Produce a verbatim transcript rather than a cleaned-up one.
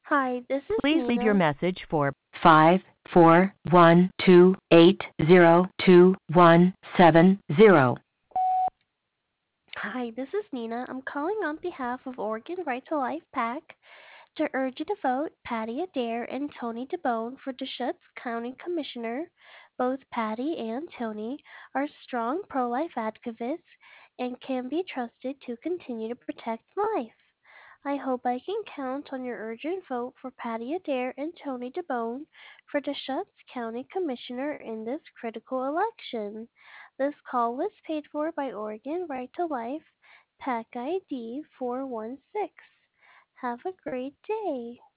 Hi, this is Please leave your Nina. message for five four one two eight zero two one seven zero. Hi, this is Nina. I'm calling on behalf of Oregon Right to Life PAC to urge you to vote Patty Adair and Tony DeBone for Deschutes County Commissioner. Both Patty and Tony are strong pro life advocates and can be trusted to continue to protect life. I hope I can count on your urgent vote for Patty Adair and Tony DeBone for Deschutes County Commissioner in this critical election. This call was paid for by Oregon Right to Life, PAC I D four one six. Have a great day.